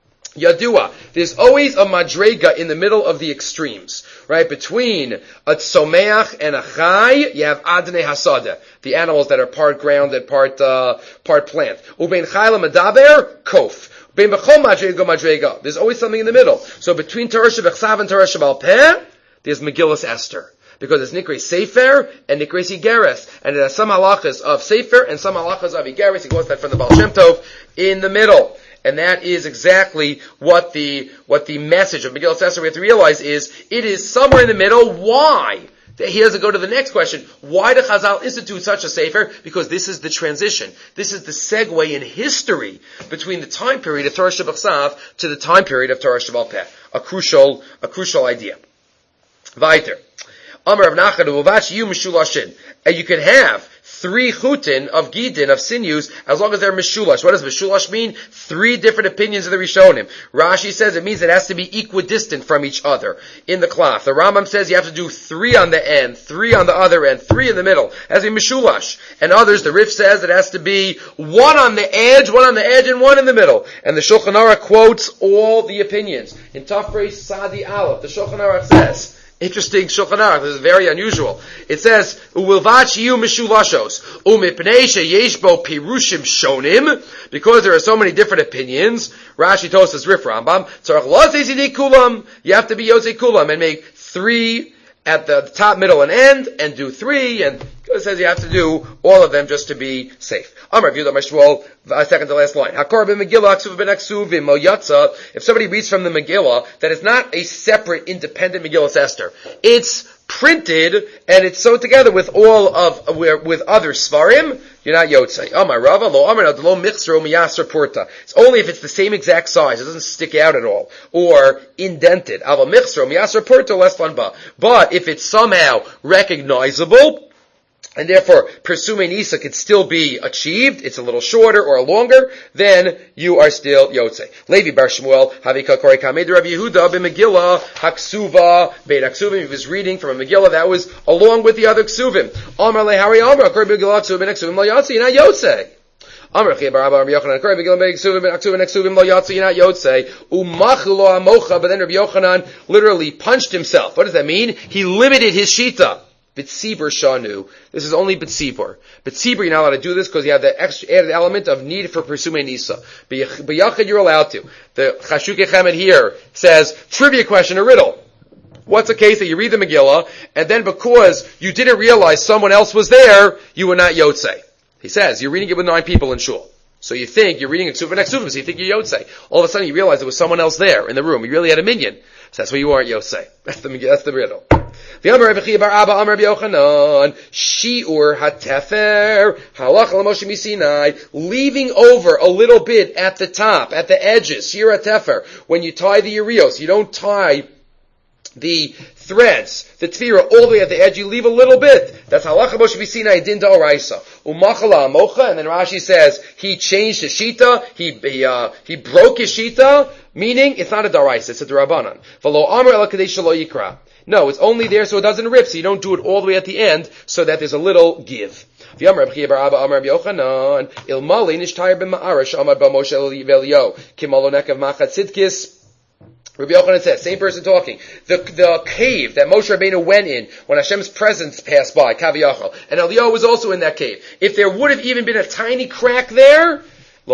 A: Yadua, there's always a madrega in the middle of the extremes, right? Between a tzomeach and a chai, you have adnei hasada, the animals that are part ground and part, uh, part plant. Ubein chayla medaber, kof. Ubein bechol madrega madrega. There's always something in the middle. So between Torah Shebechsav and Torah Shebal Peh, there's Megillas Esther. Because it's Nikre Sefer and Nikre Igeres. And it has some halachas of Sefer and some halachas of Igeres. He quotes that from the Baal Shem Tov in the middle. And that is exactly what the, what the message of Megillas Esther we have to realize is, it is somewhere in the middle. Why? He doesn't go to the next question. Why did Chazal institute such a sefer? Because this is the transition. This is the segue in history between the time period of Torah Shebechsav to the time period of Torah Shebal Peh. A crucial, a crucial idea. Weiter. Amar of Nachad Uvach Yu Mishulashin. And you can have three chutin of gidin, of sinews, as long as they're mishulash. What does mishulash mean? Three different opinions of the Rishonim. Rashi says it means it has to be equidistant from each other in the cloth. The Rambam says you have to do three on the end, three on the other end, three in the middle. It has to be mishulash. And others, the Rif says it has to be one on the edge, one on the edge, and one in the middle. And the Shulchan Aruch quotes all the opinions. In Tafrei Sadi Aleph, the Shulchan Aruch says, interesting Shulchan Aruch. This is very unusual. It says, "Uvilvach yu mishulashos umipnei sheyesh bo pirushim shonim." Because there are so many different opinions. Rashi Tosas Rif Rambam. Tzarach lo zezidei kulam. You have to be yozei kulam and make three at the top, middle, and end, and do three. And it says you have to do all of them just to be safe. Amar Yehuda Mashmuel, second to last line. Hakor b'Megillah aksuv b'Naksuvim mo yatsa. If somebody reads from the Megillah that is not a separate, independent Megillah Esther, it's printed and it's sewed together with all of with other svarim, you're not yotzei. Amar Rava lo amar lo michzro miyasar porta. It's only if it's the same exact size, it doesn't stick out at all or indented. Ava michzro miyasar porta less lanba. But if it's somehow recognizable, and therefore Persume Nisa could still be achieved, it's a little shorter or longer, then you are still Yotzei. Levi Bar Shmuel, Havika Kori Kamed Rabbi Yehuda b'Megillah, Haksuva, Beit Haksuvim, he was reading from a Megillah that was along with the other Ksuvim. Amar Lehari Amar, Kori Megillah Ksuvim, Haksuvim Lo Yotzei, you're not Yotzei. Amar Chia Bar Abba Rabbi Yochanan, Kori Megillah Beit Haksuvim, Haksuvim, Haksuvim Lo Yotzei, you're not Yotzei. Umachu Lo Amocha, but then Rabbi Yochanan literally punched himself. What does that mean? He limited his Shita. B'tzibur shanu. This is only b'tzibur. B'tzibur, you're not allowed to do this because you have the extra added element of need for Persume Nisa. B'yachid, you're allowed to. The Chashukei Chemed here says, trivia question, a riddle. What's the case that you read the Megillah, and then because you didn't realize someone else was there, you were not Yotzei? He says, you're reading it with nine people in shul. So you think you're reading a Ksuvim next Ksuvim, so you think you're Yotzei. All of a sudden you realize there was someone else there in the room. You really had a minion. So that's why you aren't Yotzei. That's the, that's the riddle. The Amar Rabbi Chia Bar Abba Amar Rabbi Yochanan Shiur HaTefer Halach LaMoshe Misinai, leaving over a little bit at the top, at the edges. Shiur HaTefer, when you tie the urios, you don't tie the threads, the tefira, all the way at the edge, you leave a little bit. That's Halach LaMoshe Misinai Din D'Oraisa. Umachala Amocha, and then Rashi says he changed his shita, he he, uh, he broke his shita, meaning it's not a D'Oraisa, it's a D'Rabanan. V'lo Amar Ela Kadei Shelo Yikra. No, it's only there so it doesn't rip, so you don't do it all the way at the end, so that there's a little give. V'yamar Rabbi Chia Bar Abba Amar Rabbi Yochanan Ilmali Nishtayr b'Ma'arash Amar b'Moshe Elio Kimalo Nekav Machat Tzidkis. Rabbi Yochanan says, same person talking, the the cave that Moshe Rabbeinu went in when Hashem's presence passed by, Kaviyachal, and Eliyahu was also in that cave. If there would have even been a tiny crack there, they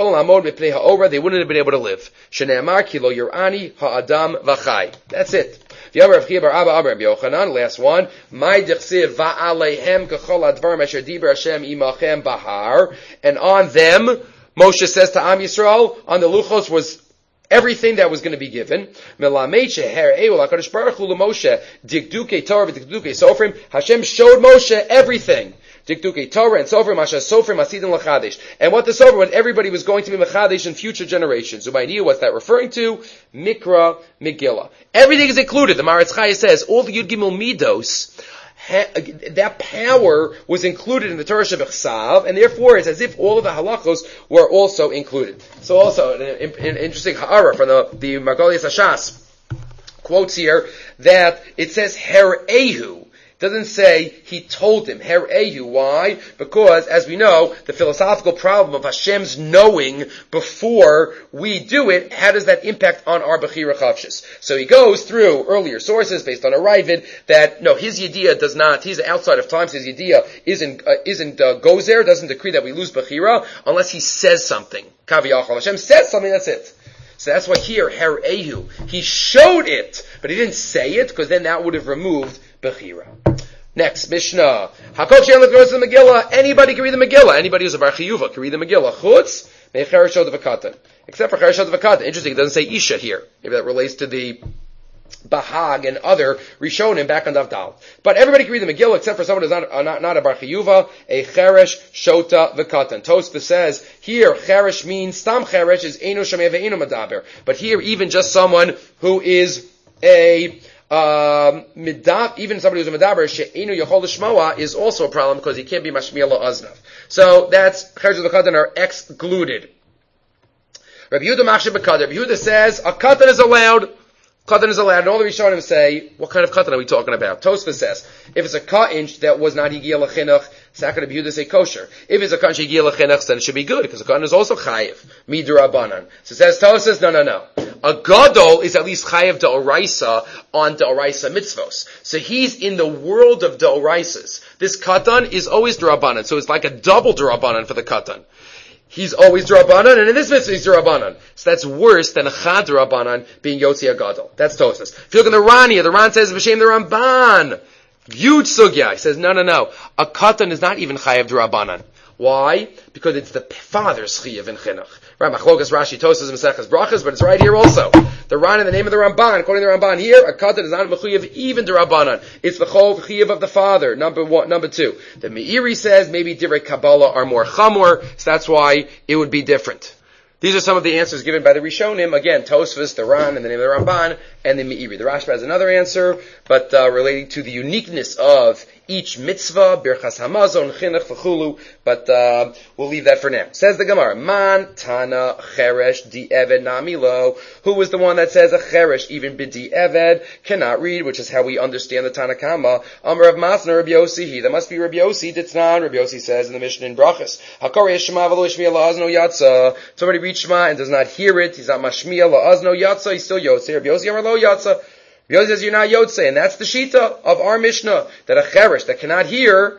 A: wouldn't have been able to live. That's it. Last one. And on them, Moshe says to Am Yisrael, on the Luchos was everything that was going to be given. Hashem showed Moshe everything. Dikduke Torah and Sofrim, Asher Sofrim, Asidin Lachadesh. And what the Sofrim, what everybody was going to be Mechadesh in future generations. Umaydiya, what's that referring to? Mikra, Megillah. Everything is included. The Maritz Chaya says, all the Yud Gimel Midos, ha, that power was included in the Torah Shebechsav, and therefore it's as if all of the halachos were also included. So also, an, an interesting ha'ara from the, the Margolius Hashas quotes here, that it says, Her'ehu. Doesn't say he told him. Her'ehu. Why? Because, as we know, the philosophical problem of Hashem's knowing before we do it, how does that impact on our Bechira Chavshis? So he goes through earlier sources based on a Ravid that, no, his Yediyah does not, he's outside of time, so his Yediyah isn't, uh, isn't, uh, goes there, doesn't decree that we lose Bechira unless he says something. Kaviyachal. Hashem says something, that's it. So that's why here, Her'ehu. He showed it, but he didn't say it, because then that would have removed Bechira. Next, Mishnah. Hakol she'en goes to the Megillah. Anybody can read the Megillah. Anybody who's a Bar Chiyuva can read the Megillah. Chutz me'chereshot v'katan. Except for chereshot v'katan. Interesting, it doesn't say Isha here. Maybe that relates to the Bahag and other Rishonim back on Daf Dal. But everybody can read the Megillah except for someone who's not, uh, not, not a Bar Chiyuva, a Cheresh, Shota, V'katan. Tosfos says, here, Cheresh means, Stam Cheresh is Eino Shomeh Ve'eino Medaber. But here, even just someone who is a Um, midab, even somebody who's a medaber, she'enu yachol l'shmoa, is also a problem because he can't be mashmiel aznav. So that's cheresh v'katan are excluded. Rabbi Yehuda machshir b'katan. Rabbi Yehuda says a katan is allowed. Katan is allowed. And all the Rishonim say, what kind of katan are we talking about? Tosfos says, if it's a ka-inch that was not higiyah l'chinuch, so how could Rabbi Yehuda say kosher? If it's a katan higiyah l'chinuch, then it should be good, because a katan is also chayiv. Midrabanan. So it says, Tosfos, no, no, no. A gadol is at least chayiv da'oraisa on da'oraisa mitzvos. So he's in the world of da'oraisas. This katan is always d'rabanan, so it's like a double d'rabanan for the katan. He's always d'rabanan, and in this mitzvah he's d'rabanan. So that's worse than a chad d'rabanan being yotzi agadol. That's Tosfos. If you look at the Rani, the Ran says b'shem the Ramban. Huge sugya. He says, no, no, no. A katan is not even chayiv d'rabanan. Why? Because it's the father's chiyuv in chinuch. Right, Machlokas Rashi Tosas Maseches Brachas, but it's right here also. The Ran in the name of the Ramban, according to the Ramban here, a katan is not a mechuyev even to Rabbanan. It's the chol mechuyev of the father. Number one, number two. The Meiri says maybe divrei Kabbalah are more chamor, so that's why it would be different. These are some of the answers given by the Rishonim. Again, Tosfos, the Ran, in the name of the Ramban, and the Meiri. The Rashba has another answer, but uh, relating to the uniqueness of each mitzvah, Birchas Hamazon, Chinuch, V'chulu, but uh, we'll leave that for now. Says the Gemara, Man Tana Cheresh Di Eved Namilo. Who was the one that says a Cheresh, even B'Di Eved, cannot read, which is how we understand the Tanakama. Amar of Masna, Rabbi Yossi, he. That must be Rabbi Yossi, Ditznan. Rabbi Yossi says in the Mishnah in Brachas, Hakori Shema V'lo Yishmi Allah Azno Yatsa. Somebody reads Shema and does not hear it. He's not Mashmiya La Azno Yatsa. He's still Yotze. Rabbi Yossi Amar Lo Yatsa. Rabbi says you're not Yotze, and that's the Shita of our Mishnah, that a Cheresh that cannot hear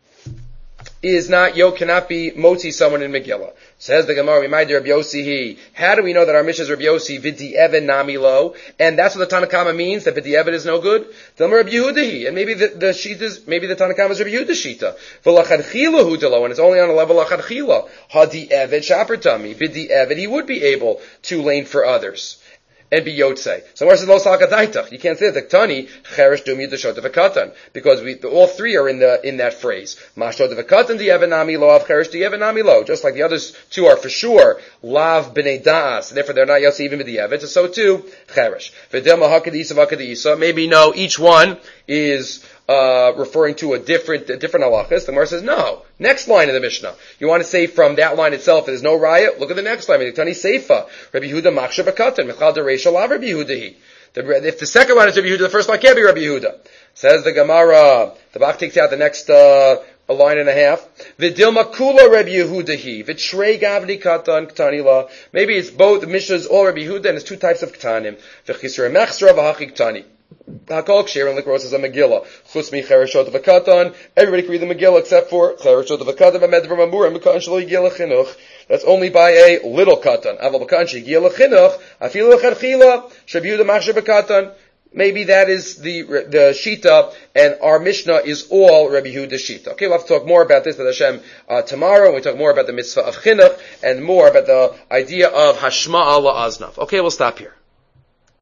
A: is not, yo, cannot be Motzi someone in Megillah. Says the Gemara, we might do Rabbi Yossi he. How do we know that our Mishnah is Rabbi Yossi, V'di Even Nami Lo? And that's what the Tanakama means, that V'di Even is no good? Tell me Rabbi Yehuda he. And maybe the, the Shita is, maybe the Tanakama is Rabbi Yehuda Shita. V'lachadchila hu delo, and it's only on a level lachadchila. Hadi Even shapertami. V'di Even, he would be able to lane for others and be Yotzei. Somewhere says Lo Salkadaitach. You can't say that Tani Cheresh Dumi Deshot V'Katan, because we the, all three are in the in that phrase. Mashot V'Katan Di Even Nami Lo Av Cheresh Di Even Nami Lo. Just like the others two are for sure Lav B'nei Da'as, and therefore they're not Yotzei even B'di Even. So too Cheresh. V'Dem Hakadisa V'Kadisa. Maybe no, each one is uh referring to a different a different halachas. The Gemara says no. Next line of the Mishnah. You want to say from that line itself there's no raya? Look at the next line. Tani Seifa. Rabbi Yehuda Machshav B'Katan. Michal Dereisha Lav Rabbi Yehuda. If the second line is Rabbi Yehuda, the first line can't be Rabbi Yehuda. Says the Gemara. The Bach takes out the next uh a line and a half. V'dilma kula Rabbi Yehuda. V'trei gavni katan ktani la. Maybe it's both. The Mishnah is all Rabbi Yehuda and it's two types of ktanim. V'chisra mechsra v'hachi ktani. Hakol Ksher and Likros is a Megillah. Chusmi Chereshot V'Katan. Everybody can read the Megillah except for Chereshot V'Katan. B'med v'mamur and B'kan shelo yigia l'chinuch. That's only by a little katan. Aval B'kan sheyigia l'chinuch. Afilu l'chadchila. Shav Yehuda Machshav B'Katan. Maybe that is the the Shita, and our Mishnah is all Rabbi Yehuda Shita. Okay, we'll have to talk more about this with Hashem uh, tomorrow. We talk more about the mitzvah of chinuch and more about the idea of Hashma Allah Aznav. Okay, we'll stop here.